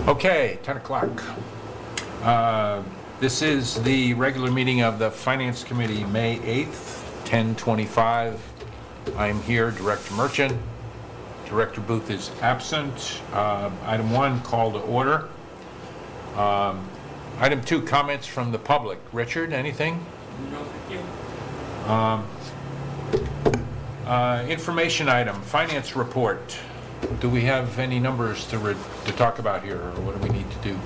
Okay, 10 o'clock. This is the regular meeting of the Finance Committee, May 8th, 10:25. I'm here, Director Merchant. Director Booth is absent. Item 1, call to order. Item 2, comments from the public. Richard, anything? No, thank you. Information item, finance report. Do we have any numbers to talk about here, or what do we need to do?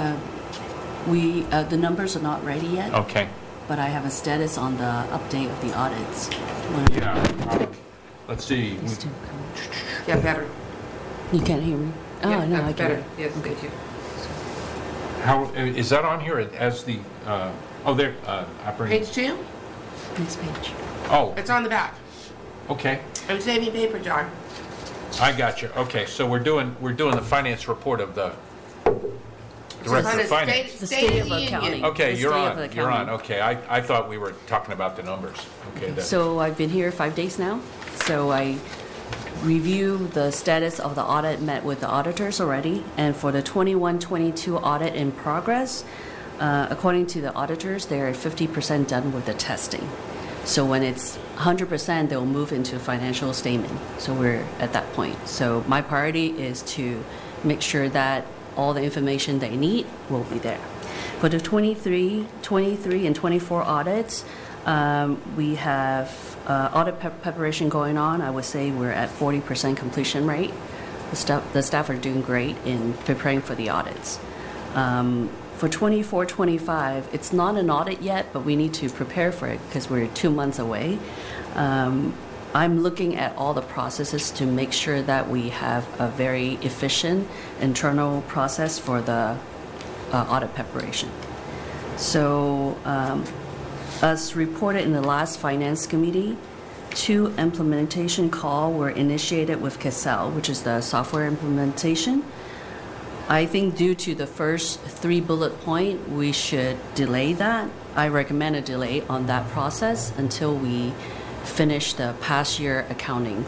The numbers are not ready yet. Okay. But I have a status on the update of the audits. Yeah. Let's see. Yeah, better. You can't hear me? Oh, Yeah, no, I that's can. better. Yes, thank you. How is that on here as the? There. Operating. Page 2? Next page. Oh. It's on the back. Okay. I'm saving paper, John. I got you. Okay, so we're doing the finance report of the Director of Finance. The state of accounting. Okay, The you're state of on. accounting. You're on. Okay, I thought we were talking about the numbers. Okay. So I've been here 5 days now. So I review the status of the audit, met with the auditors already, and for the 21-22 audit in progress, according to the auditors, they're at 50% done with the testing. So when it's 100%, they'll move into financial statement. So we're at that point. So my priority is to make sure that all the information they need will be there. For the 23, and 24 audits, we have audit preparation going on. I would say we're at 40% completion rate. The staff are doing great in preparing for the audits. For 24, 25, it's not an audit yet, but we need to prepare for it because we're 2 months away. I'm looking at all the processes to make sure that we have a very efficient internal process for the audit preparation. So, as reported in the last Finance Committee, 2 implementation calls were initiated with Cassell, which is the software implementation. I think due to the first 3 bullet point, we should delay that. I recommend a delay on that process until we finish the past year accounting.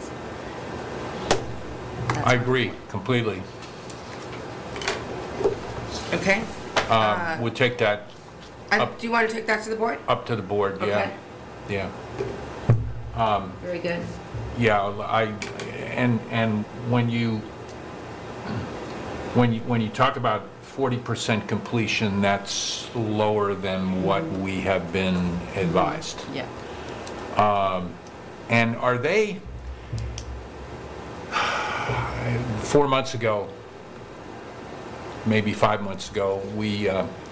I agree completely. Okay. We'll take that Do you want to take that to the board? up to the board. Okay. Yeah. Very good. Yeah. And when you talk about 40% completion, that's lower than what we have been advised. Yeah. And are they 4 months ago, maybe 5 months ago, we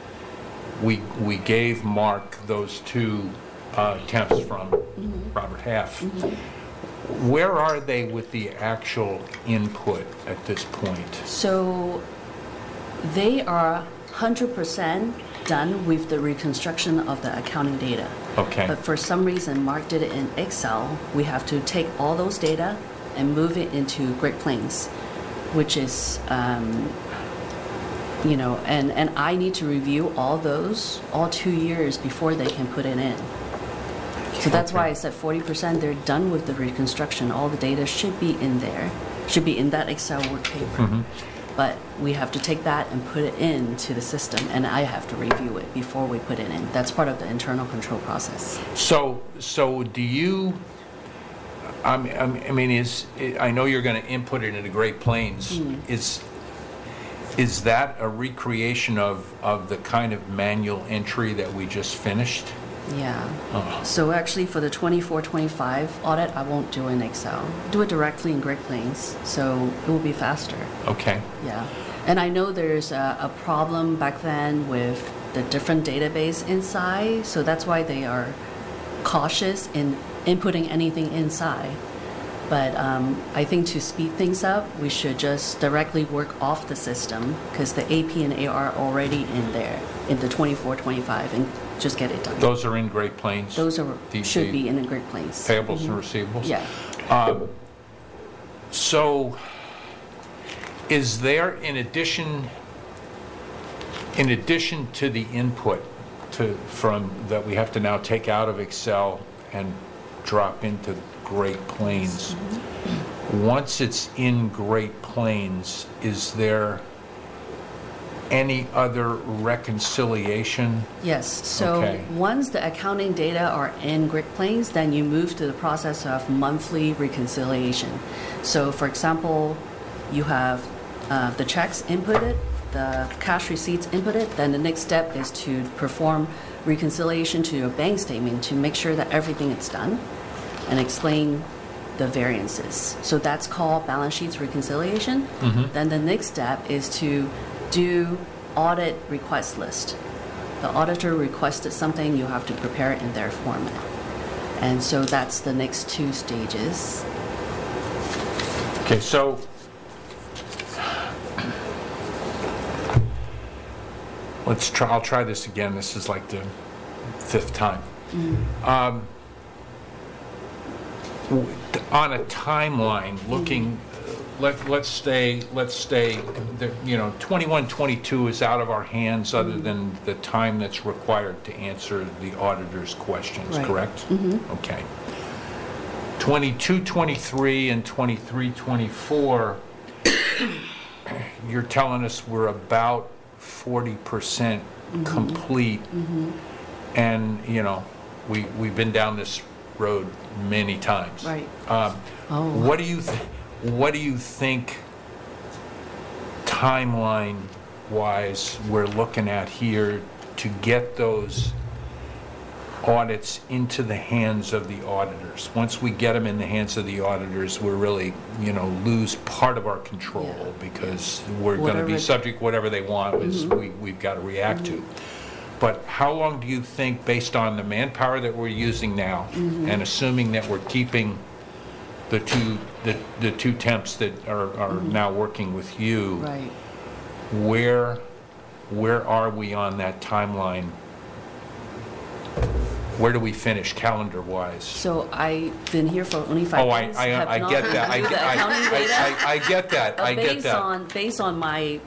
gave Mark those 2 temps from Robert Half. Where are they with the actual input at this point? So they are 100% done with the reconstruction of the accounting data. Okay. But for some reason, Mark did it in Excel. We have to take all those data and move it into Great Plains, which is, and I need to review all those, all 2 years before they can put it in. So that's why I said 40%, they're done with the reconstruction. All the data should be in there, should be in that Excel work paper. But we have to take that and put it into the system, and I have to review it before we put it in. That's part of the internal control process. So do you? I know you're going to input it into Great Plains. Is that a recreation of the kind of manual entry that we just finished? Yeah. So actually for the 24-25 audit, I won't do it in Excel. Do it directly in Great Plains, so it will be faster. Okay. Yeah. And I know there's a problem back then with the different database inside, so that's why they are cautious in inputting anything inside. But I think to speed things up, we should just directly work off the system because the AP and AR are already in there in the 24-25 and just get it done. Those are in Great Plains? Those should be in a Great Plains. Payables and receivables? Yeah. So is there, in addition to the input from that we have to now take out of Excel and drop into Great Plains, once it's in Great Plains, is there any other reconciliation? Yes, so Okay. once the accounting data are in Great Plains, then you move to the process of monthly reconciliation. So for example, you have the checks inputted, the cash receipts inputted, then the next step is to perform reconciliation to your bank statement to make sure that everything is done and explain the variances. So that's called balance sheets reconciliation. Then the next step is to do audit request list. The auditor requested something, you have to prepare it in their format. And so that's the next 2 stages. Okay, so I'll try this again. This is like the 5th time. On a timeline, looking, let's stay, 21, 22 is out of our hands other than the time that's required to answer the auditor's questions, Right. correct? Okay. 22, 23, and 23, 24, you're telling us we're about 40% complete. And, we've been down this road many times. Right. What do you think timeline-wise we're looking at here to get those audits into the hands of the auditors? Once we get them in the hands of the auditors, we're really, lose part of our control Yeah. because we're going to be Whatever- subject, whatever they want is we've got to react to. But how long do you think, based on the manpower that we're using now, and assuming that we're keeping the two temps that are now working with you, Right. where are we on that timeline? Where do we finish calendar-wise? So I've been here for only 5 Oh, days. I have not get that. I reviewed the accounting data. get that. I get Based that. based on my,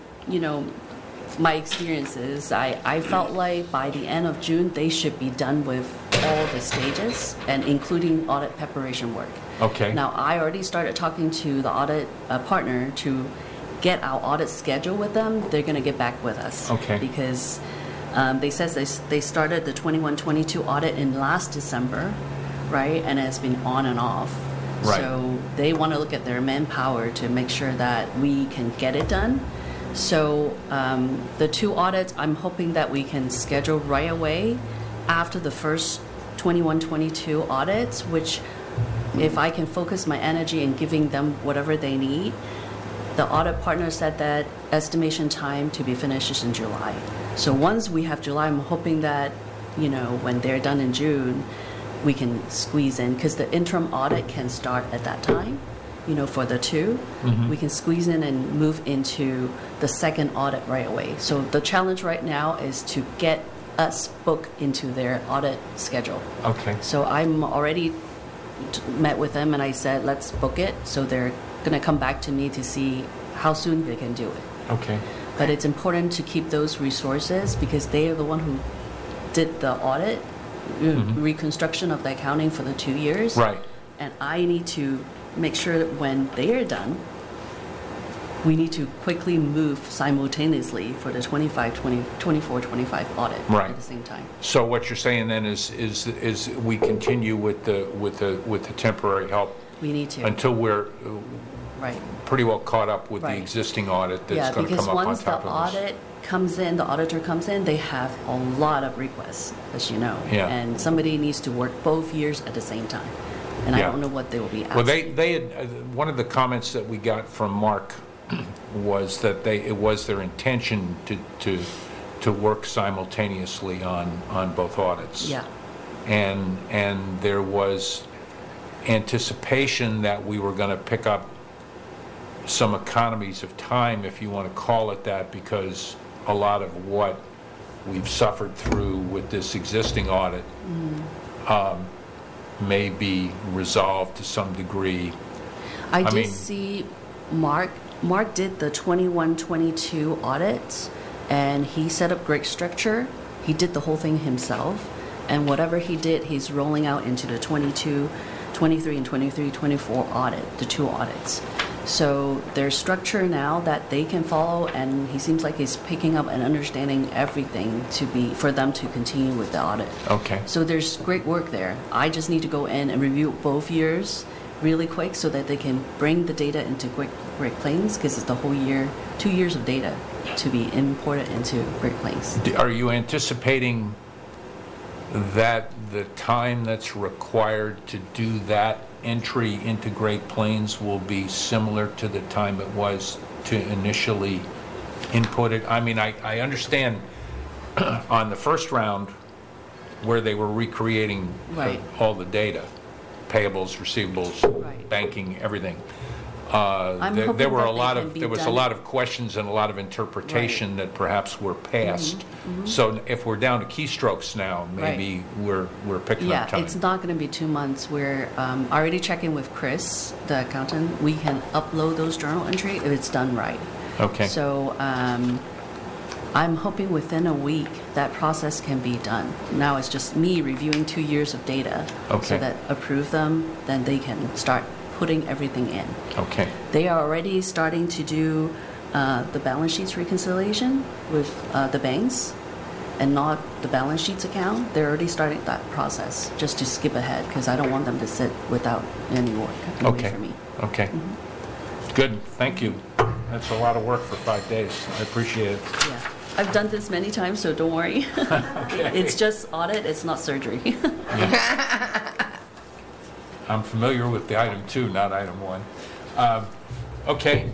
my experiences, I felt like by the end of June, they should be done with all the stages and including audit preparation work. Okay. Now, I already started talking to the audit partner to get our audit schedule with them. They're going to get back with us. Okay. Because they said they started the 21-22 audit in last December, right? And it's been on and off. Right. So they want to look at their manpower to make sure that we can get it done. So the 2 audits, I'm hoping that we can schedule right away after the first 21-22 audits, which if I can focus my energy in giving them whatever they need. The audit partner said that estimation time to be finished is in July. So once we have July, I'm hoping that, when they're done in June, we can squeeze in, because the interim audit can start at that time, for the 2. We can squeeze in and move into the second audit right away. So the challenge right now is to get us booked into their audit schedule. Okay. So I'm already met with them and I said, let's book it. So they're going to come back to me to see how soon they can do it. Okay. But it's important to keep those resources because they are the one who did the audit, reconstruction of the accounting for the 2 years. Right. And I need to make sure that when they are done, we need to quickly move simultaneously for the 24-25 audit Right. at the same time. So what you're saying then is we continue with the temporary help We need to. until we're Right. pretty well caught up with the Right. existing audit that's Yeah, going to because come up on once the top of this. audit comes in, the auditor comes in, they have a lot of requests, as you know. Yeah. And somebody needs to work both years at the same time. And I Yeah. don't know what they will be asking. Well, they had, one of the comments that we got from Mark was that it was their intention to work simultaneously on both audits. Yeah. And there was anticipation that we were going to pick up some economies of time, if you want to call it that, because a lot of what we've suffered through with this existing audit may be resolved to some degree. I did mean- see Mark did the 21-22 audit, and he set up great structure. He did the whole thing himself, and whatever he did, he's rolling out into the 22, 23, and 23-24 audit, the 2 audits. So there's structure now that they can follow, and he seems like he's picking up and understanding everything for them to continue with the audit. Okay. So there's great work there. I just need to go in and review both years really quick so that they can bring the data into Great Plains, because it's the whole year, 2 years of data to be imported into Great Plains. Are you anticipating that the time that's required to do that entry into Great Plains will be similar to the time it was to initially input it? I mean, I understand on the first round where they were recreating Right. all the data, payables, receivables, Right. banking, everything. I'm hoping There were that a lot they can of be there was a done. lot of questions and a lot of interpretation that perhaps were passed. So if we're down to keystrokes now, maybe we're picking Yeah, up time. it's not going to be 2 months. We're already checking with Chris, the accountant. We can upload those journal entry if it's done right. Okay. So I'm hoping within a week that process can be done. Now it's just me reviewing 2 years of data. Okay. So that approve them, then they can start putting everything in. Okay. They are already starting to do the balance sheets reconciliation with the banks and not the balance sheets account. They're already starting that process just to skip ahead, because I don't want them to sit without any work Okay. for me. Okay. Good. Thank you. That's a lot of work for 5 days. I appreciate it. Yeah. I've done this many times, so don't worry. It's just audit, it's not surgery. I'm familiar with the item 2, not item 1. Okay.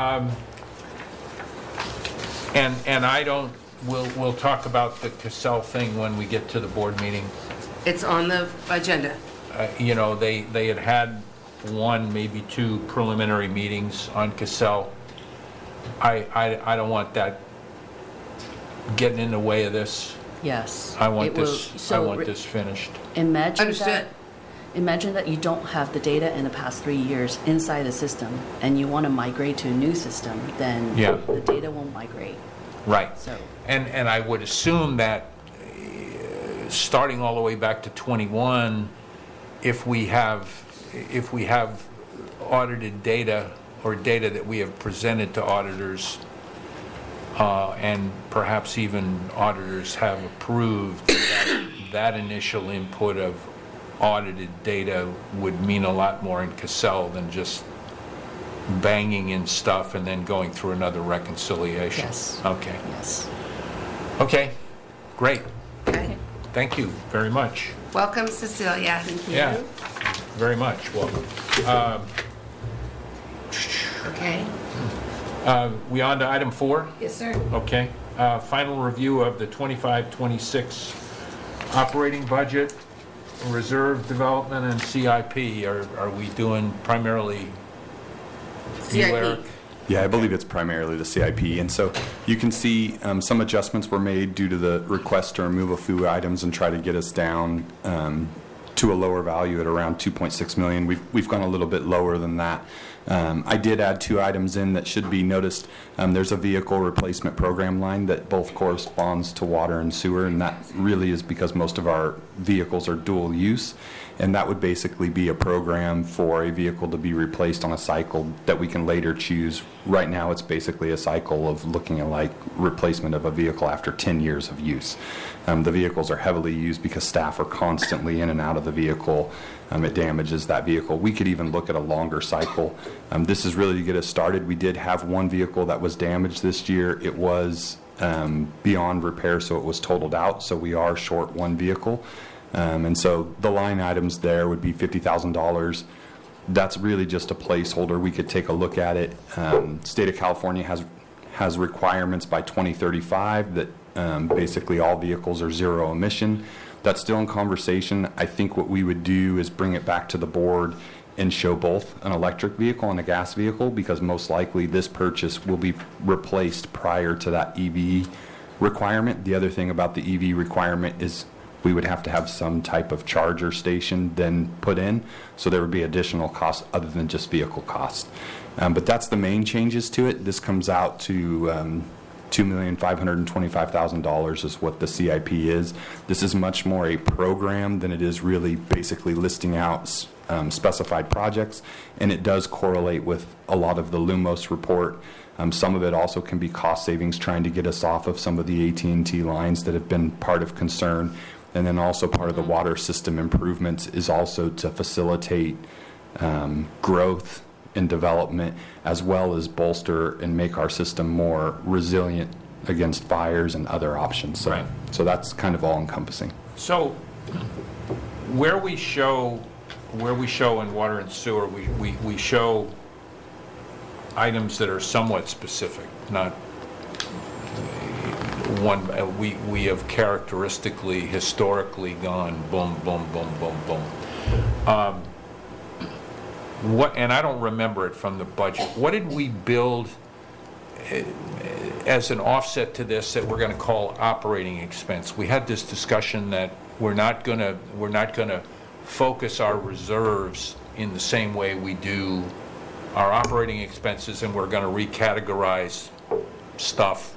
And I don't. We'll talk about the Cassell thing when we get to the board meeting. It's on the agenda. You know, they had 1, maybe 2 preliminary meetings on Cassell. I don't want that getting in the way of this. Yes. I want It will- this. I so want this finished. Imagine Understood. that. Imagine that you don't have the data in the past 3 years inside the system, and you want to migrate to a new system. Then Yeah. the data won't migrate. Right. So And I would assume that starting all the way back to 21, if we have audited data or data that we have presented to auditors, and perhaps even auditors have approved, that initial input of audited data would mean a lot more in Cassell than just banging in stuff and then going through another reconciliation. Yes. Okay. yes. Okay, great. Okay. Thank you very much. Welcome, Cecilia. Yeah, very much. Welcome. Okay. We on to item 4? Yes, sir. Okay. Final review of the 25-26 operating budget, reserve development, and CIP. Are we doing primarily you, CIP. Eric? Yeah, I believe it's primarily the CIP. And so you can see some adjustments were made due to the request to remove a few items and try to get us down to a lower value at around 2.6 million. We've gone a little bit lower than that. I did add 2 items in that should be noticed. There's a vehicle replacement program line that both corresponds to water and sewer, and that really is because most of our vehicles are dual use. And that would basically be a program for a vehicle to be replaced on a cycle that we can later choose. Right now, it's basically a cycle of looking at like replacement of a vehicle after 10 years of use. The vehicles are heavily used because staff are constantly in and out of the vehicle. It damages that vehicle. We could even look at a longer cycle. This is really to get us started. We did have 1 vehicle that was damaged this year. It was beyond repair, so it was totaled out. So we are short 1 vehicle. And so the line items there would be $50,000. That's really just a placeholder. We could take a look at it. State of California has requirements by 2035 that basically all vehicles are 0 emission. That's still in conversation. I think what we would do is bring it back to the board and show both an electric vehicle and a gas vehicle, because most likely this purchase will be replaced prior to that EV requirement. The other thing about the EV requirement is we would have to have some type of charger station then put in, so there would be additional costs other than just vehicle cost. But that's the main changes to it. This comes out to $2,525,000 is what the CIP is. This is much more a program than it is really basically listing out specified projects, and it does correlate with a lot of the Lumos report. Some of it also can be cost savings, trying to get us off of some of the AT&T lines that have been part of concern. And then also part of the water system improvements is also to facilitate growth and development, as well as bolster and make our system more resilient against fires and other options. So, Right. so that's kind of all encompassing. So where we show in water and sewer, we show items that are somewhat specific, not one. We have characteristically, historically gone boom, boom, boom, boom, boom. What, and I don't remember it from the budget. What did we build as an offset to this that we're going to call operating expense? We had this discussion that we're not going to focus our reserves in the same way we do our operating expenses, and we're going to recategorize stuff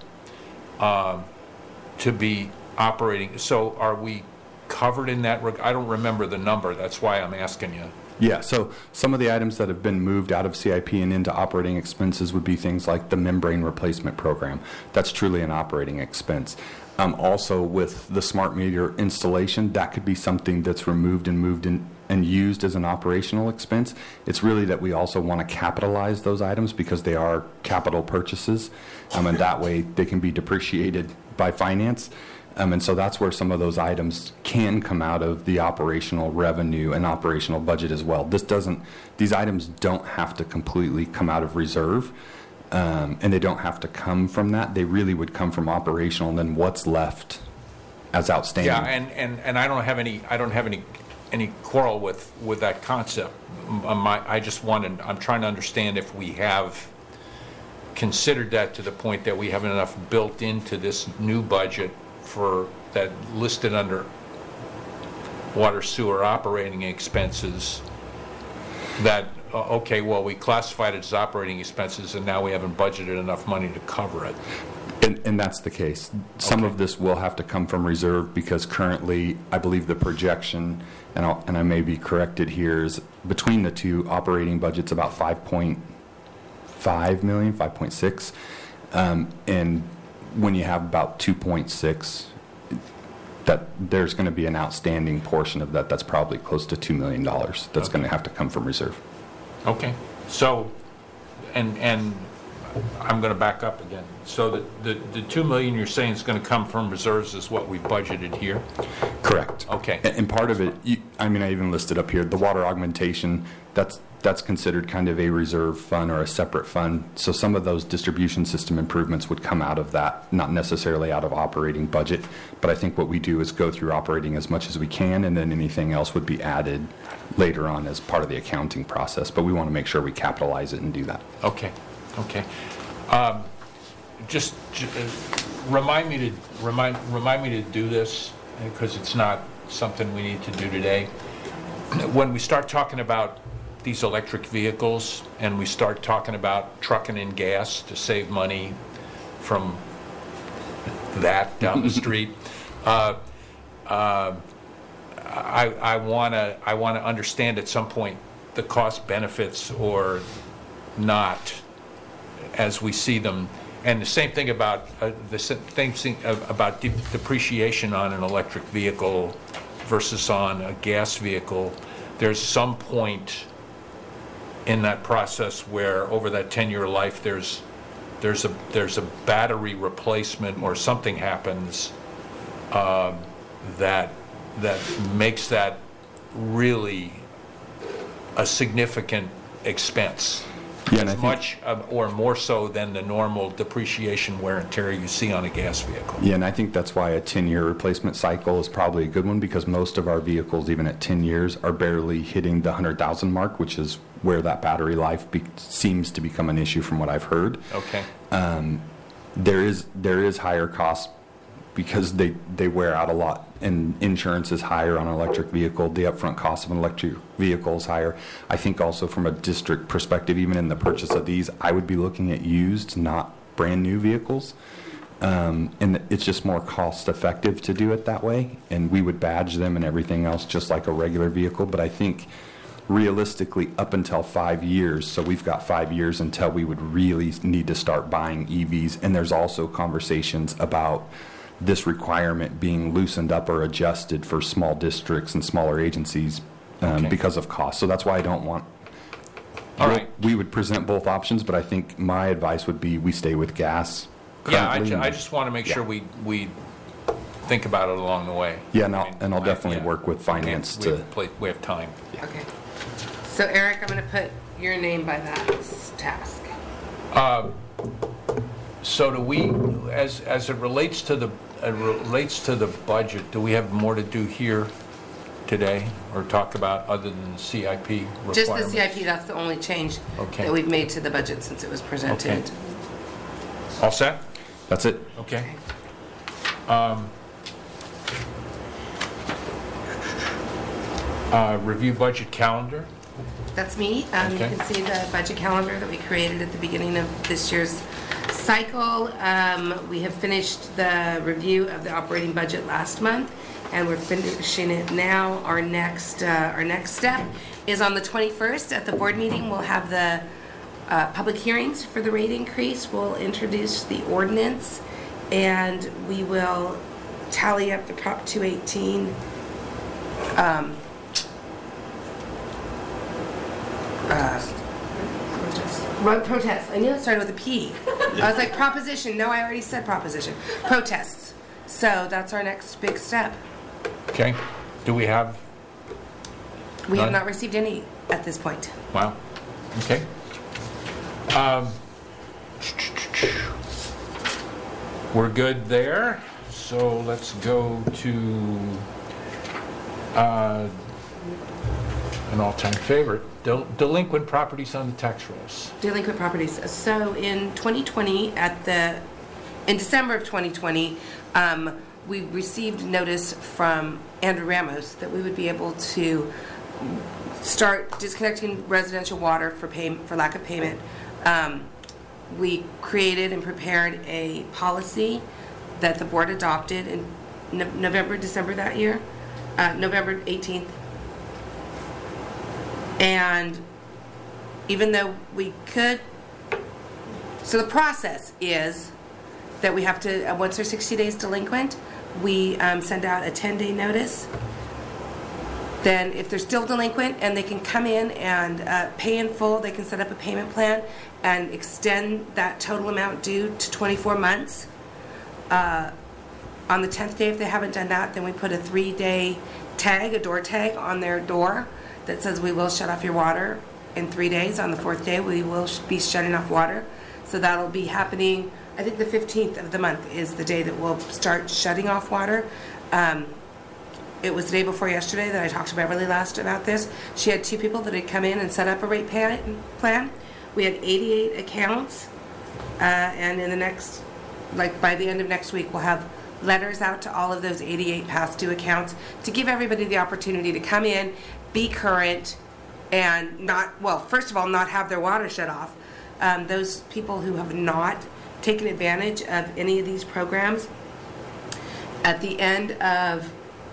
to be operating. So are we covered in that? I don't remember the number. That's why I'm asking you. Yeah, so some of the items that have been moved out of CIP and into operating expenses would be things like the membrane replacement program. That's truly an operating expense. Also, with the smart meter installation, that could be something that's removed and moved in and used as an operational expense. It's really that we also want to capitalize those items because they are capital purchases, and that way they can be depreciated by finance. And so that's where some of those items can come out of the operational revenue and operational budget as well. These items don't have to completely come out of reserve, and they don't have to come from that. They really would come from operational, and then what's left as outstanding. Yeah, and I don't have any quarrel with that concept. I'm trying to understand if we have considered that to the point that we have enough built into this new budget for that listed under water sewer operating expenses that, okay, well, we classified it as operating expenses and now we haven't budgeted enough money to cover it. And that's the case. Some Okay. of this will have to come from reserve because currently, I believe the projection, and I may be corrected here, is between the two operating budgets about 5.5 million, 5.6. And when you have about 2.6, that there's going to be an outstanding portion of that that's probably close to $2 million that's going to have to come from reserve. Okay, so, and I'm going to back up again. So the $2 million you're saying is going to come from reserves is what we budgeted here? Correct. Okay. And part of it, I even listed up here, the water augmentation, that's considered kind of a reserve fund or a separate fund. So some of those distribution system improvements would come out of that, not necessarily out of operating budget. But I think what we do is go through operating as much as we can, and then anything else would be added later on as part of the accounting process. But we want to make sure we capitalize it and do that. Okay. Just remind me to do this, because it's not something we need to do today. When we start talking about these electric vehicles and we start talking about trucking in gas to save money from that down the street, I want to understand at some point the cost benefits or not as we see them. And the same thing about depreciation on an electric vehicle versus on a gas vehicle. There's some point in that process where over that 10-year life there's a battery replacement or something happens that makes that really a significant expense. Yeah, and I As think- much or more so than the normal depreciation wear and tear you see on a gas vehicle. Yeah, and I think that's why a 10-year replacement cycle is probably a good one, because most of our vehicles, even at 10 years, are barely hitting the 100,000 mark, which is where that battery life seems to become an issue from what I've heard. Okay. There is higher costs because they wear out a lot, and insurance is higher on an electric vehicle. The upfront cost of an electric vehicle is higher. I think also from a district perspective, even in the purchase of these, I would be looking at used, not brand new vehicles. And it's just more cost effective to do it that way. And we would badge them and everything else just like a regular vehicle. But I think realistically up until 5 years. So we've got 5 years until we would really need to start buying EVs. And there's also conversations about this requirement being loosened up or adjusted for small districts and smaller agencies Okay. because of cost. So that's why I don't want. All right. We would present both options, but I think my advice would be we stay with gas. Yeah, currently. I just want to make sure we think about it along the way. Yeah, and I'll definitely Yeah. work with finance Okay, to. we have time. Okay. So Eric, I'm going to put your name by that task. So do we, as it relates to the budget, do we have more to do here today or talk about other than the CIP requirements? Just the CIP, that's the only change Okay. that we've made to the budget since it was presented. Okay. All set? That's it. Okay. Review budget calendar. That's me. You Okay. can see the budget calendar that we created at the beginning of this year's cycle. We have finished the review of the operating budget last month, and we're finishing it now. Our next step is on the 21st at the board meeting. We'll have the public hearings for the rate increase. We'll introduce the ordinance, and we will tally up the Prop 218 protests. I knew it started with a P. I was like, proposition. No, I already said proposition. Protests. So that's our next big step. Okay. Do we have, We have None? not received any at this point. wow. Okay. We're good there. So let's go to an all-time favorite, delinquent properties on the tax rolls. Delinquent properties. So in 2020, in December of 2020, we received notice from Andrew Ramos that we would be able to start disconnecting residential water for lack of payment. We created and prepared a policy that the board adopted in December that year, November 18th. And even though we could, so the process is that we have to, once they're 60 days delinquent, we send out a 10-day notice. Then if they're still delinquent and they can come in and pay in full, they can set up a payment plan and extend that total amount due to 24 months. On the 10th day, if they haven't done that, then we put a 3-day tag, a door tag on their door that says we will shut off your water in 3 days. On the 4th day, we will be shutting off water. So that'll be happening, I think the 15th of the month is the day that we'll start shutting off water. It was the day before yesterday that I talked to Beverly last about this. She had 2 people that had come in and set up a rate plan. We had 88 accounts, and in the next, by the end of next week, we'll have letters out to all of those 88 past due accounts to give everybody the opportunity to come in, be current, and first of all, not have their water shut off. Those people who have not taken advantage of any of these programs, at the end of,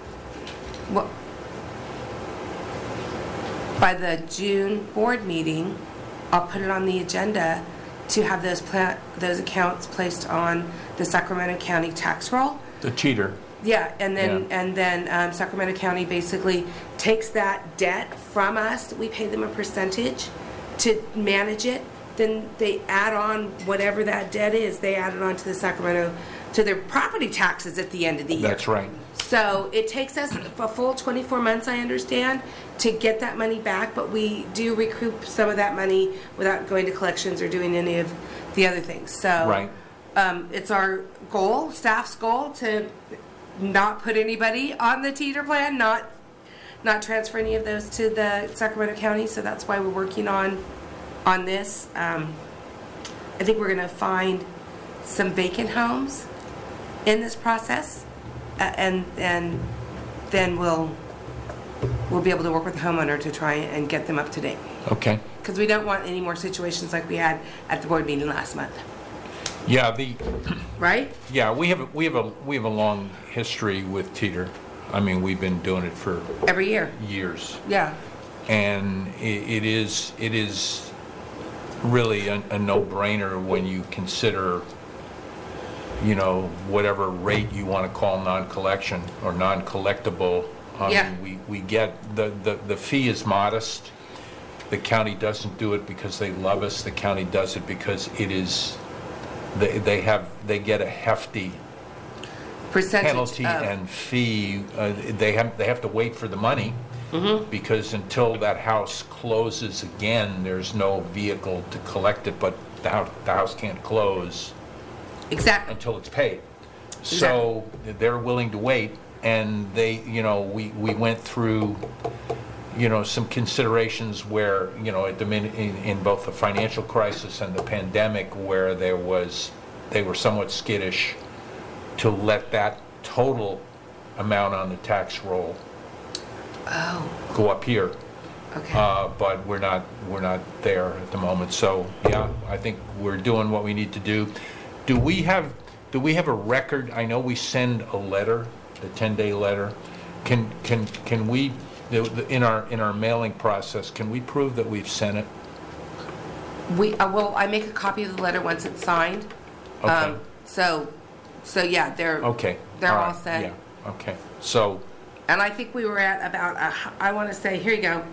by the June board meeting, I'll put it on the agenda to have those accounts placed on the Sacramento County tax roll. The cheater. Yeah, and then Yeah. Sacramento County basically takes that debt from us. We pay them a percentage to manage it. Then they add on whatever that debt is. They add it on to to their property taxes at the end of the year. That's right. So it takes us a full 24 months, I understand, to get that money back, but we do recoup some of that money without going to collections or doing any of the other things. So Right. It's our goal, staff's goal, to not put anybody on the teeter plan, not transfer any of those to the Sacramento County. So that's why we're working on this. I think we're going to find some vacant homes in this process, and then we'll be able to work with the homeowner to try and get them up to date. Okay. Because we don't want any more situations like we had at the board meeting last month, Yeah, right? yeah, we have a long history with Teeter. I mean, we've been doing it for Every year. years. Yeah. And it is really a no-brainer when you consider, you know, whatever rate you want to call non-collection or non-collectible. Yeah. We get, the fee is modest. The county doesn't do it because they love us. The county does it because it is, they get a hefty Percentage penalty of- and fee. They have to wait for the money, because until that house closes again, there's no vehicle to collect it, but the house can't close Exactly. until it's paid. So they're willing to wait, and they, you know, we went through, you know, some considerations where, you know, in both the financial crisis and the pandemic, where they were somewhat skittish to let that total amount on the tax roll go up here. Okay. But we're not there at the moment. So yeah, I think we're doing what we need to do. Do we have a record? I know we send a letter, the 10-day letter. Can we, in our mailing process, can we prove that we've sent it? Well, I make a copy of the letter once it's signed. Okay. So yeah, they're Okay. They're all right. set. Yeah. Okay. So. And I think we were at about I want to say, here you go,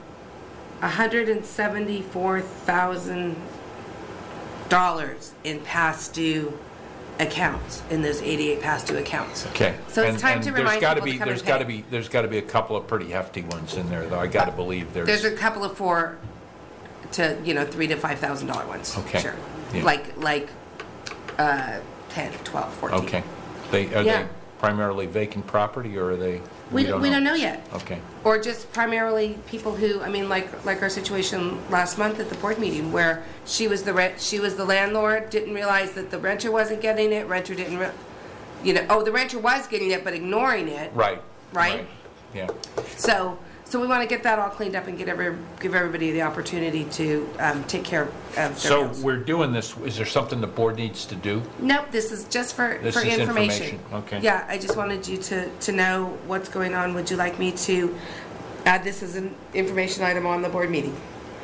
$174,000 in past due accounts, in those 88 past due accounts. Okay. So it's time to remind people to come and There's got to be a couple of pretty hefty ones in there, though. I got to believe There's a couple of $4,000 to $3,000 to $5,000 ones. Okay. Sure. Yeah. Like 10, 12, 14. Okay. Are Yeah. they primarily vacant property, or are they? We don't know yet. Okay. Or just primarily people who, I mean, like our situation last month at the board meeting, where she was the landlord, didn't realize that the renter wasn't getting it. Renter didn't, the renter was getting it, but ignoring it. Right. Right? Yeah. So we want to get that all cleaned up and give everybody the opportunity to take care of their So bills. we're doing this. Is there something the board needs to do? Nope, this is just for This is information. Okay. Yeah, I just wanted you to know what's going on. Would you like me to add this as an information item on the board meeting?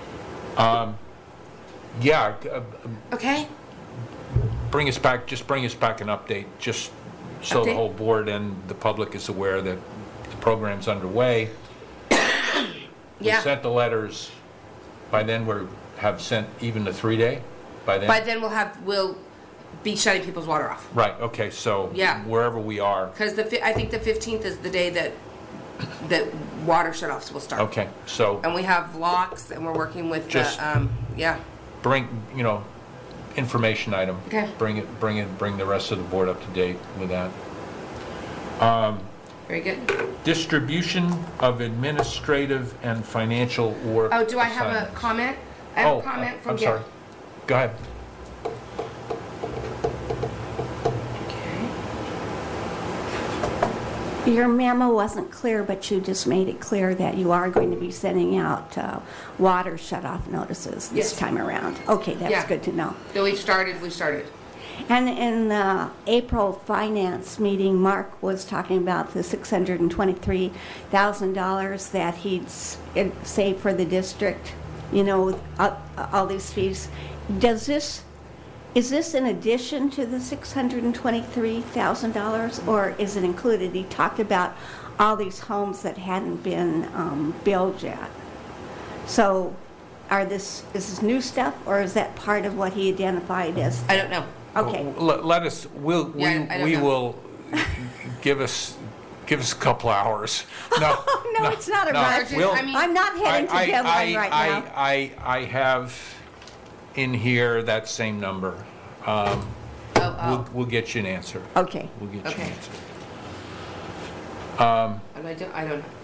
Yeah. Okay? Bring us back an update, just so the Update? whole board and the public is aware that the program's underway. We Yeah. sent the letters. By then, have sent even the 3-day? By then? By then we'll be shutting people's water off. Right, okay, so Yeah. wherever we are. Because I think the 15th is the day that water shutoffs will start. Okay, so And we have locks, and we're working with Just- yeah. bring, information item. Okay. Bring the rest of the board up to date with that. Very good. Distribution of administrative and financial work. Oh, do I have a assignments. comment? I have Oh, a comment from I'm sorry. Go ahead. Your memo wasn't clear, but you just made it clear that you are going to be sending out water shut-off notices this Yes. time around. Okay, that's Yeah. good to know. No, we've started. And in the April finance meeting, Mark was talking about the $623,000 that he'd saved for the district, all these fees. Is this in addition to the $623,000, or is it included? He talked about all these homes that hadn't been billed yet. So is this new stuff, or is that part of what he identified as? I don't know. Okay. Let us, Yeah, I don't we know. will, give us a couple hours. No, No, it's not a rush. we'll- I mean- I'm not heading to deadline right now. I have in here that same number. We'll get you an answer. Okay. We'll get you Okay. an answer. And I don't know.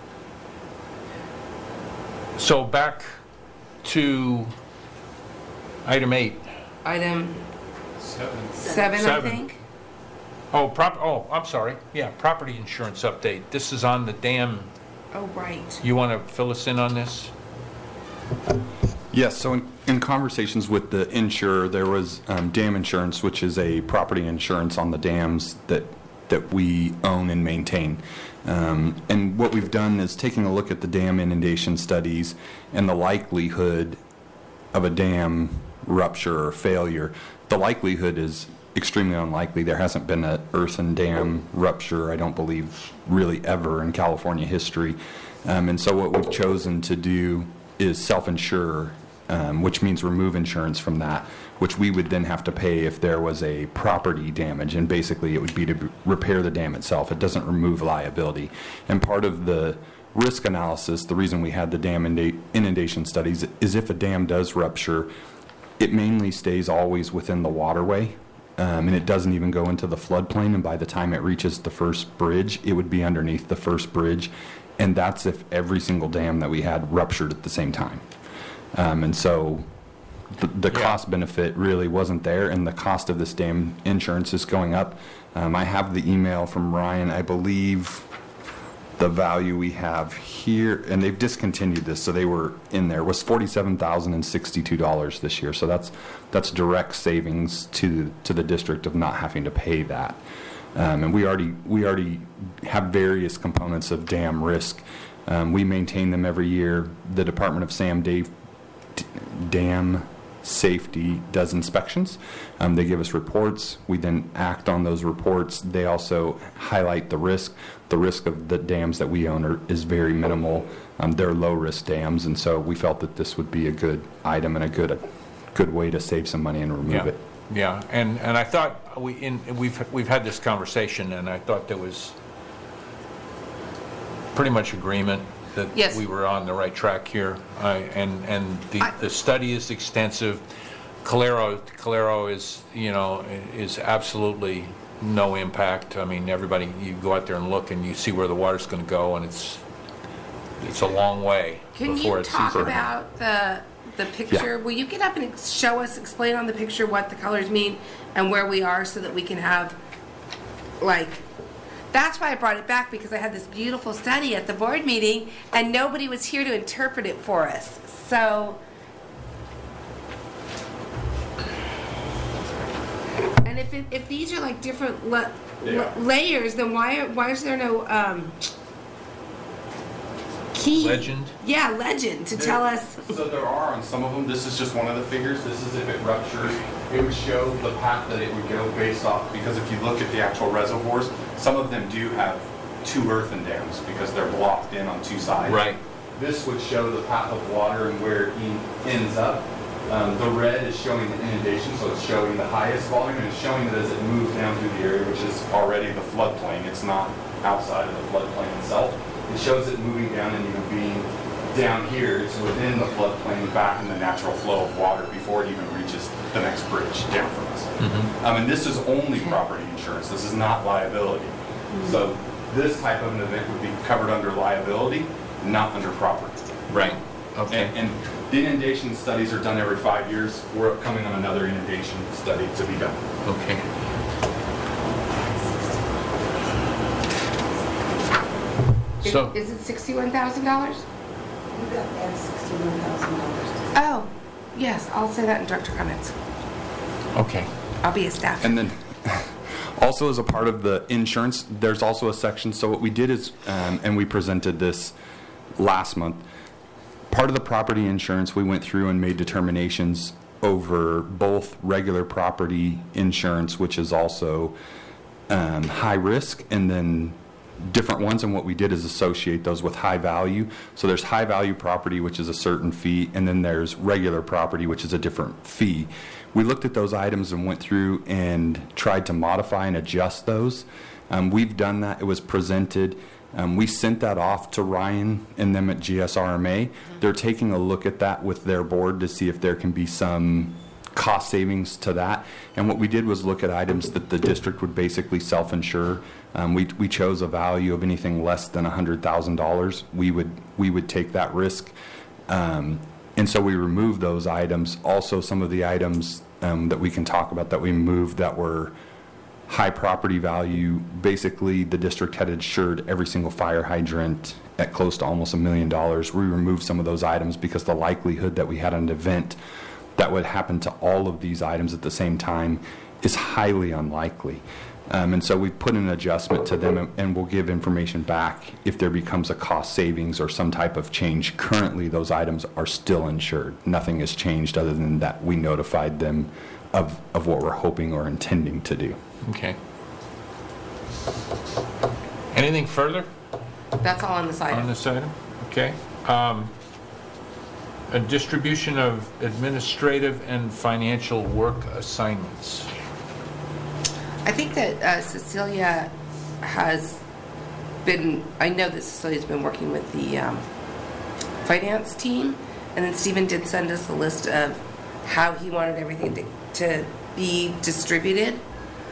So back to item 8. Item 7, I Seven. think. I'm sorry. Yeah, property insurance update. This is on the dam. Oh, right. You want to fill us in on this? Yes, so in conversations with the insurer, there was dam insurance, which is a property insurance on the dams that that we own and maintain. And what we've done is taking a look at the dam inundation studies and the likelihood of a dam rupture or failure. The likelihood is extremely unlikely. There hasn't been an earthen dam rupture, I don't believe, really ever in California history. And so what we've chosen to do is self-insure, which means remove insurance from that, which we would then have to pay if there was a property damage. And basically it would be to repair the dam itself. It doesn't remove liability. And part of the risk analysis, the reason we had the dam inundation studies, is if a dam does rupture, it mainly stays always within the waterway. And it doesn't even go into the floodplain, and by the time it reaches the first bridge, it would be underneath the first bridge, and that's if every single dam that we had ruptured at the same time. And so the cost benefit really wasn't there, and the cost of this dam insurance is going up. I have the email from Ryan, I believe the value we have here, and they've discontinued this, so they were in there, was $47,062 this year. So that's direct savings to the district of not having to pay that. And we already have various components of dam risk. We maintain them every year. The Department of Dam Safety does inspections. They give us reports. We then act on those reports. They also highlight the risk. The risk of the dams that we own is very minimal. They're low-risk dams, and so we felt that this would be a good item and a good way to save some money and remove it. Yeah, and I thought we've had this conversation, and I thought there was pretty much agreement that Yes. we were on the right track here. The study is extensive. Calero is is absolutely no impact. I mean, everybody, you go out there and look, and you see where the water's going to go, and it's a long way Can before you it sees talk it. about the picture? Will you get up and explain on the picture what the colors mean and where we are so that we can have, that's why I brought it back, because I had this beautiful study at the board meeting and nobody was here to interpret it for us. So, and if these are like different layers, then why is there no key? Legend? Yeah, legend to tell us. So there are on some of them. This is just one of the figures. This is if it ruptures. It would show the path that it would go based off, because if you look at the actual reservoirs, some of them do have two earthen dams because they're blocked in on two sides. Right. This would show the path of water and where it ends up. The red is showing the inundation, so it's showing the highest volume, and it's showing that as it moves down through the area, which is already the floodplain. It's not outside of the floodplain itself. It shows it moving down and even being down here. It's within the floodplain, back in the natural flow of water before it even reaches the next bridge down from us. And this is only property insurance. This is not liability. So this type of an event would be covered under liability, not under property. Right. Okay. And the inundation studies are done every 5 years. We're coming on another inundation study to be done. Okay. So Is it $61,000? You got that $61,000. Oh, yes, I'll say that in director comments. okay. I'll be a staff. And then also as a part of the insurance, there's also a section. So what we did is, and we presented this last month, part of the property insurance, we went through and made determinations over both regular property insurance, which is also high risk, and then different ones. And what we did is associate those with high value. So there's high value property, which is a certain fee, and then there's regular property, which is a different fee. We looked at those items and went through and tried to modify and adjust those. We've done that. It was presented. We sent that off to Ryan and them at GSRMA. They're taking a look at that with their board to see if there can be some cost savings to that. And what we did was look at items that the district would basically self-insure. We chose a value of anything less than $100,000. We would take that risk. And so we removed those items. Also, some of the items that we can talk about that we moved that were high property value. Basically, the district had insured every single fire hydrant at close to almost $1 million. We removed some of those items because the likelihood that we had an event that would happen to all of these items at the same time is highly unlikely. And so we've put an adjustment to them, and we'll give information back if there becomes a cost savings or some type of change. Currently, those items are still insured. Nothing has changed other than that we notified them of what we're hoping or intending to do. Okay. Anything further That's all on this on item. this item? Okay. A distribution of administrative and financial work assignments. I think that Cecilia has been, I know that Cecilia's been working with the finance team, and then Stephen did send us a list of how he wanted everything to be distributed.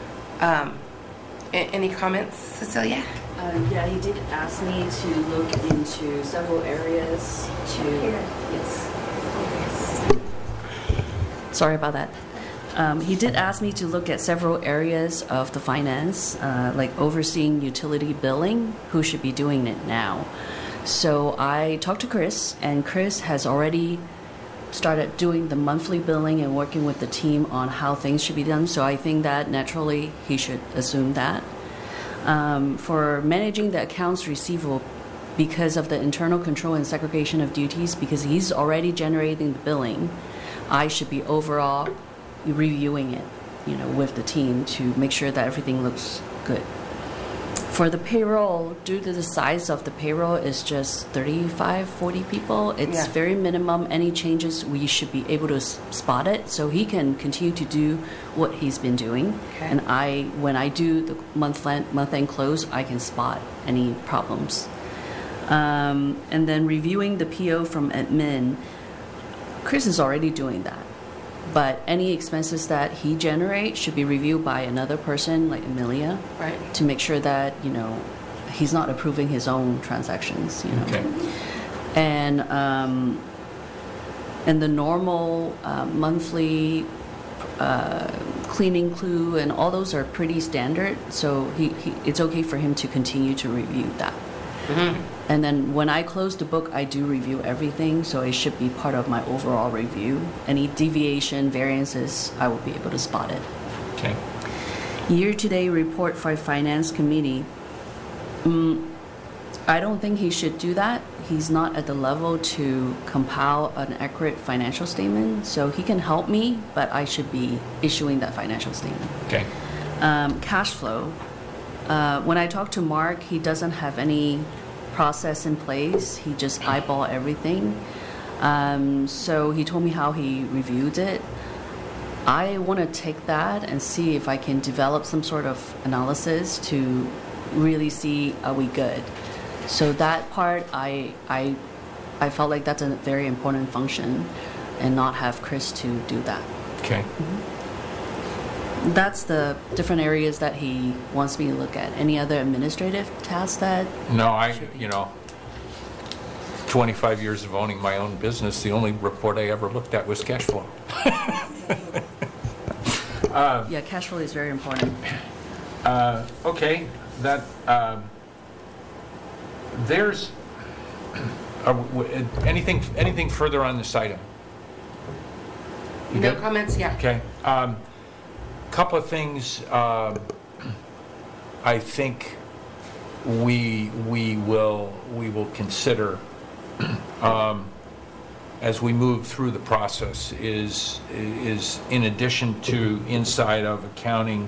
Any comments, Cecilia? Yeah, he did ask me to look into several areas to, yes. Sorry about that. He did ask me to look at several areas of the finance, like overseeing utility billing, who should be doing it now. So I talked to Chris, and Chris has already started doing the monthly billing and working with the team on how things should be done. So I think that naturally he should assume that. For managing the accounts receivable, because of the internal control and segregation of duties, because he's already generating the billing, I should be overall reviewing it, with the team to make sure that everything looks good. For the payroll, due to the size of the payroll is just 35, 40 people, it's Yeah. very minimum. Any changes, we should be able to spot it, so he can continue to do what he's been doing. Okay. And when I do the month-end close, I can spot any problems. And then reviewing the PO from admin, Chris is already doing that. But any expenses that he generates should be reviewed by another person, like Amelia, Right. to make sure that, he's not approving his own transactions, Okay. And the normal monthly cleaning clue and all those are pretty standard, so it's okay for him to continue to review that. And then when I close the book, I do review everything, so it should be part of my overall review. Any deviation, variances, I will be able to spot it. Okay. Year-to-date report for finance committee. I don't think he should do that. He's not at the level to compile an accurate financial statement, so he can help me, but I should be issuing that financial statement. Okay. Cash flow. When I talk to Mark, he doesn't have any process in place. He just eyeball everything. So he told me how he reviewed it. I want to take that and see if I can develop some sort of analysis to really see, are we good? So that part, I felt like that's a very important function, and not have Chris to do that. Okay. That's the different areas that he wants me to look at. Any other administrative tasks that? No, 25 years of owning my own business, the only report I ever looked at was cash flow. Yeah, cash flow is very important. Okay, that, there's, anything further on this item? You No good? comments? Yeah. Okay. Couple of things I think we will consider as we move through the process is in addition to inside of accounting,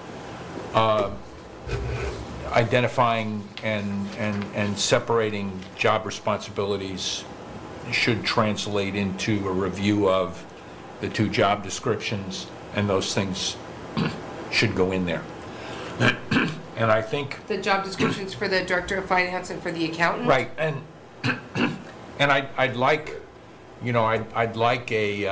identifying and separating job responsibilities should translate into a review of the two job descriptions, and those things should go in there. And I think The job descriptions for the director of finance and for the accountant? right, and I'd like, I'd like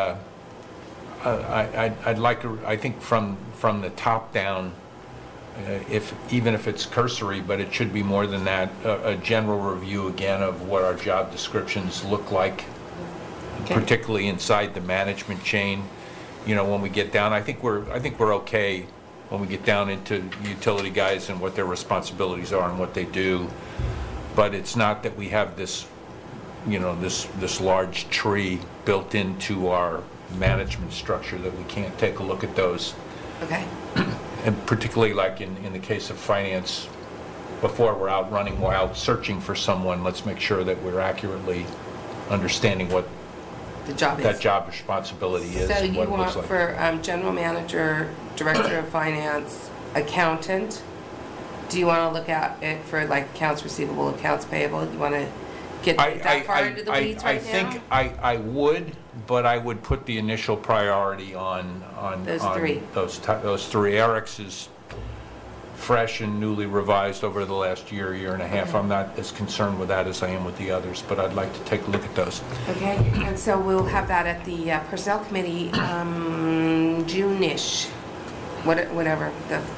I think from the top down, even if it's cursory, but it should be more than that, a general review again of what our job descriptions look like, particularly inside the management chain. When we get down, I think we're okay when we get down into utility guys and what their responsibilities are and what they do. But it's not that we have this, this large tree built into our management structure that we can't take a look at those. Okay. And particularly like in the case of finance, before we're out running wild searching for someone, let's make sure that we're accurately understanding what The job is. that job responsibility is So and you what it looks want like. for general manager, director of finance, accountant? Do you want to look at it for like accounts receivable, accounts payable? You want to get that far into the weeds right now? I think I would, but I would put the initial priority on Those on three. those three. Eric's is fresh and newly revised over the last year and a half. I'm not as concerned with that as I am with the others, but I'd like to take a look at those. Okay, and so we'll have that at the Personnel Committee, June-ish, whatever.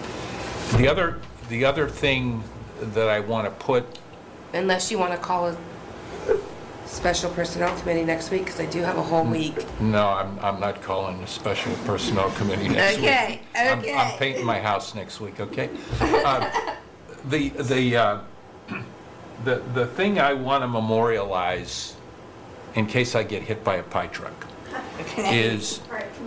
The other thing that I want to put, Unless you want to call a special Personnel Committee next week, because I do have a whole week. no, I'm not calling a special personnel committee next week. Okay, okay. I'm painting my house next week, okay? The thing I want to memorialize, in case I get hit by a pie truck, is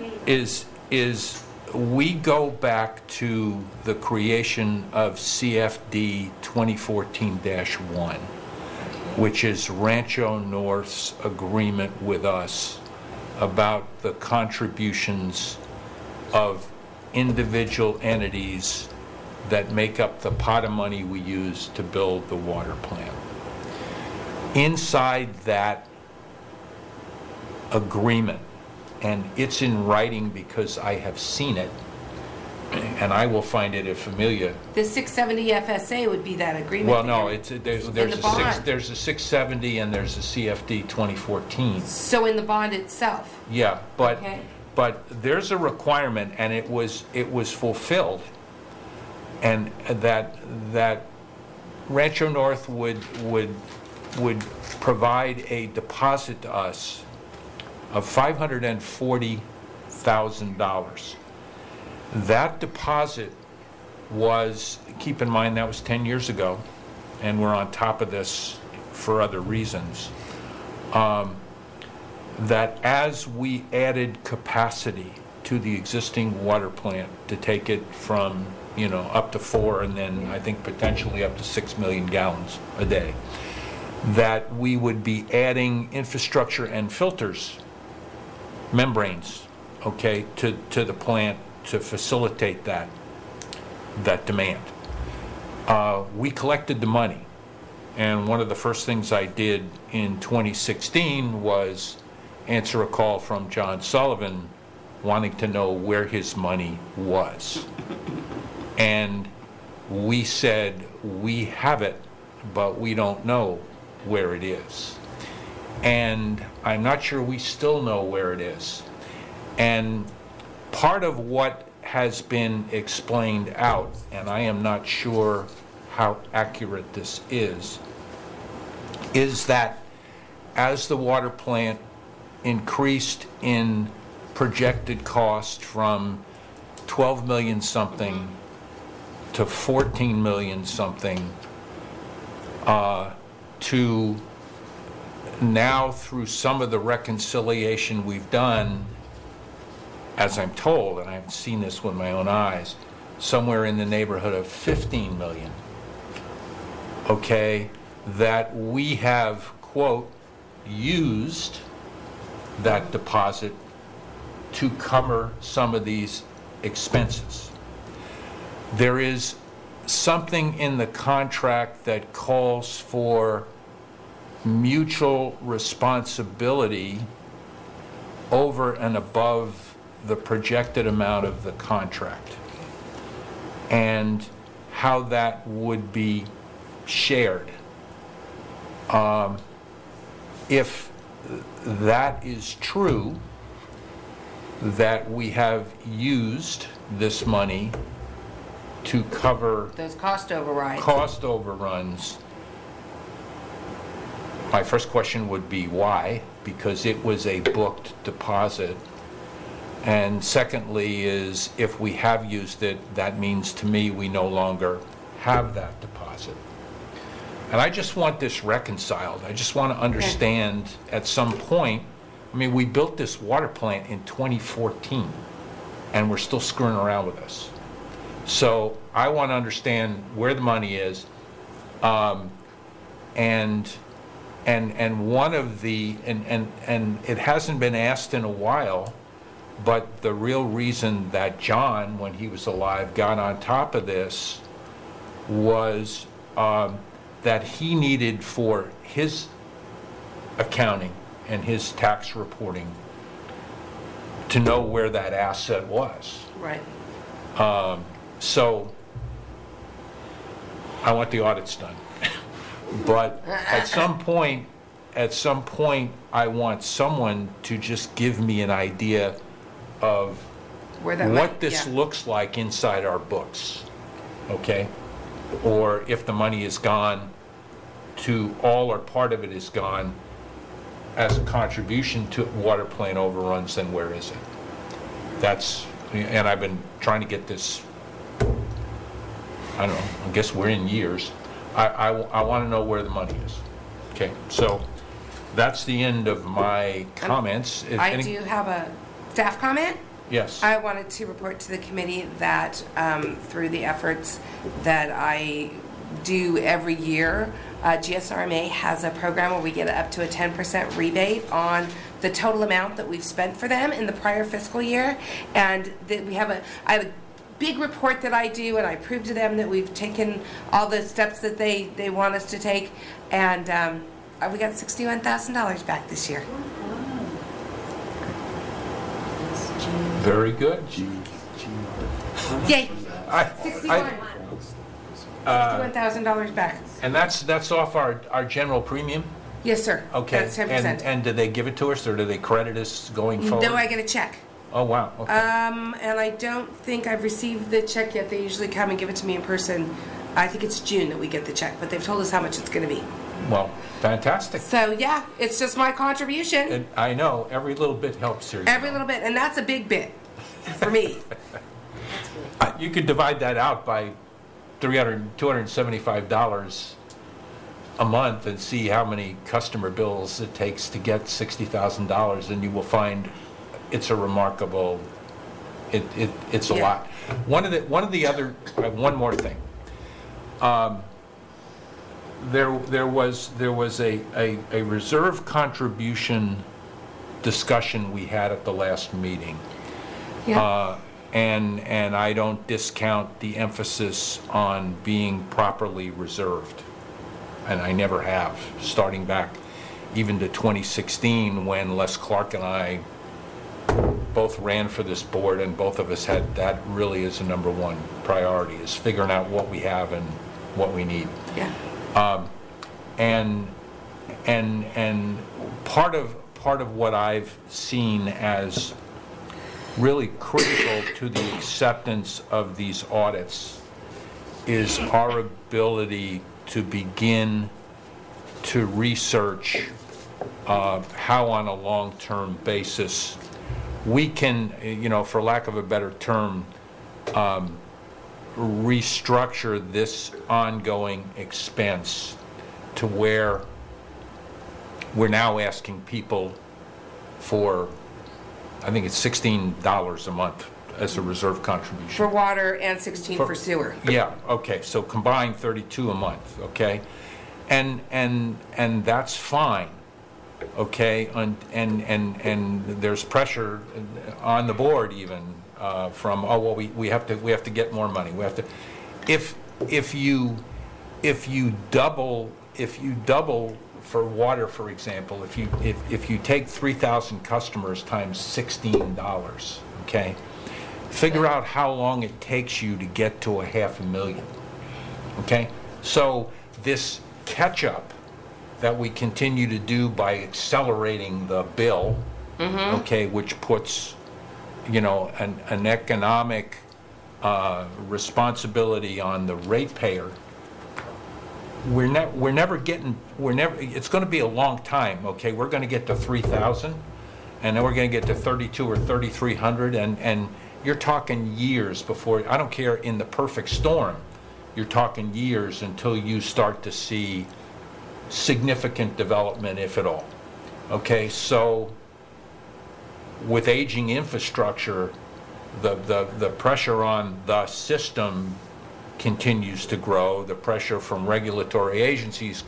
we go back to the creation of CFD 2014-1, which is Rancho North's agreement with us about the contributions of individual entities that make up the pot of money we use to build the water plant. Inside that agreement, and it's in writing because I have seen it, and I will find it if Amelia. The 670 FSA would be that agreement. Well, no, that there's the bond. there's a 670 and there's a CFD 2014. So in the bond itself. Yeah, Okay. but there's a requirement, and it was fulfilled, and that Rancho North would provide a deposit to us of $540,000. That deposit was, keep in mind, that was 10 years ago, and we're on top of this for other reasons, that as we added capacity to the existing water plant to take it from, up to 4 and then I think potentially up to 6 million gallons a day, that we would be adding infrastructure and filters, membranes, okay, to the plant to facilitate that demand. We collected the money, and one of the first things I did in 2016 was answer a call from John Sullivan wanting to know where his money was. And we said, we have it, but we don't know where it is. And I'm not sure we still know where it is. And part of what has been explained out, and I am not sure how accurate this is that as the water plant increased in projected cost from 12 million something to 14 million something, to now, through some of the reconciliation we've done, as I'm told, and I haven't seen this with my own eyes, somewhere in the neighborhood of 15 million, okay, that we have, quote, used that deposit to cover some of these expenses. There is something in the contract that calls for mutual responsibility over and above the projected amount of the contract, and how that would be shared. If that is true, that we have used this money to cover Those cost overrides. cost overruns, my first question would be why? Because it was a booked deposit. And secondly is, if we have used it, that means to me we no longer have that deposit. And I just want this reconciled. I just want to understand at some point, I mean, we built this water plant in 2014, and we're still screwing around with this. So I want to understand where the money is, and one of the, and it hasn't been asked in a while, but the real reason that John, when he was alive, got on top of this was that he needed for his accounting and his tax reporting to know where that asset was. Right. So I want the audits done. But at some point, I want someone to just give me an idea of Where that what might- this yeah. looks like inside our books, okay? Or if the money is gone to, all or part of it is gone as a contribution to water plant overruns, then where is it? That's, and I've been trying to get this, I don't know, I guess we're in years. I want to know where the money is. Okay, so that's the end of my comments. If I any- do have a staff comment. Yes. I wanted to report to the committee that through the efforts that I do every year, GSRMA has a program where we get up to a 10% rebate on the total amount that we've spent for them in the prior fiscal year. And that I have a big report that I do, and I prove to them that we've taken all the steps that they want us to take. And we got $61,000 back this year. Very good. Yay! I- 61. $61,000 back. And that's off our general premium? Yes, sir. Okay. That's 10%. And do they give it to us, or do they credit us going forward? No, I get a check. Oh, wow, okay. And I don't think I've received the check yet. They usually come and give it to me in person. I think it's June that we get the check, but they've told us how much it's going to be. Well, fantastic. So, yeah, it's just my contribution. And I know, every little bit helps here. Every little bit. And that's a big bit for me. You could divide that out by $275 a month and see how many customer bills it takes to get $60,000, and you will find it's a remarkable, it's a Yeah. lot. One of the other, one more thing. There was a reserve contribution discussion we had at the last meeting. Yeah. And I don't discount the emphasis on being properly reserved. And I never have, starting back even to 2016, when Les Clark and I both ran for this board, and both of us had that really as a number one priority, is figuring out what we have and what we need. Yeah. And part of what I've seen as really critical to the acceptance of these audits is our ability to begin to research how on a long-term basis we can, for lack of a better term, restructure this ongoing expense to where we're now asking people for, I think it's $16 a month as a reserve contribution. For water and 16 for sewer. Yeah, okay, so combined 32 a month, okay? And that's fine, okay? And there's pressure on the board even from, we have to get more money. We have to, if you double for water, for example, if you take 3,000 customers times $16, okay? Figure out how long it takes you to get to $500,000, okay? So this catch-up that we continue to do by accelerating the bill, okay, which puts, an economic responsibility on the ratepayer. It's going to be a long time, okay? We're going to get to 3,000, and then we're going to get to 32 or 3,300, and you're talking years before, I don't care, in the perfect storm, you're talking years until you start to see significant development, if at all. Okay, so with aging infrastructure, the pressure on the system continues to grow, the pressure from regulatory agencies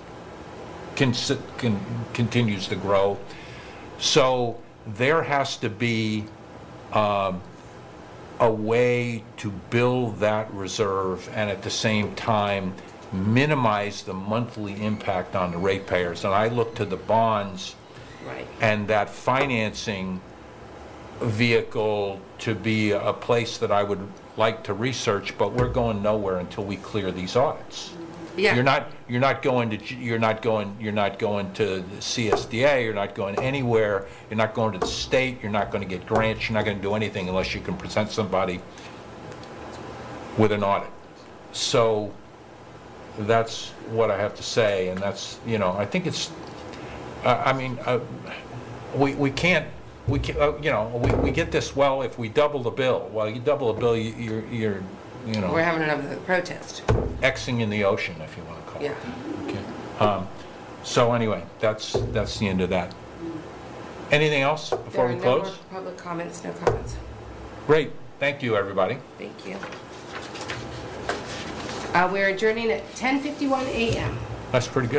continues to grow. So there has to be a way to build that reserve and at the same time minimize the monthly impact on the ratepayers. And I look to the bonds Right. and that financing vehicle to be a place that I would like to research, but we're going nowhere until we clear these audits. Yeah. You're not going to the CSDA, you're not going anywhere, you're not going to the state, you're not going to get grants, you're not going to do anything unless you can present somebody with an audit. So that's what I have to say, and that's, I think it's, we can't, we get this, well, if we double the bill. Well, you double the bill, you're We're having another protest. Xing in the ocean, if you want to call it. Yeah. Okay. So anyway, that's the end of that. Anything else before we There are no close? more public comments, no comments. Great. Thank you, everybody. Thank you. We're adjourning at 10:51 a.m. That's pretty good.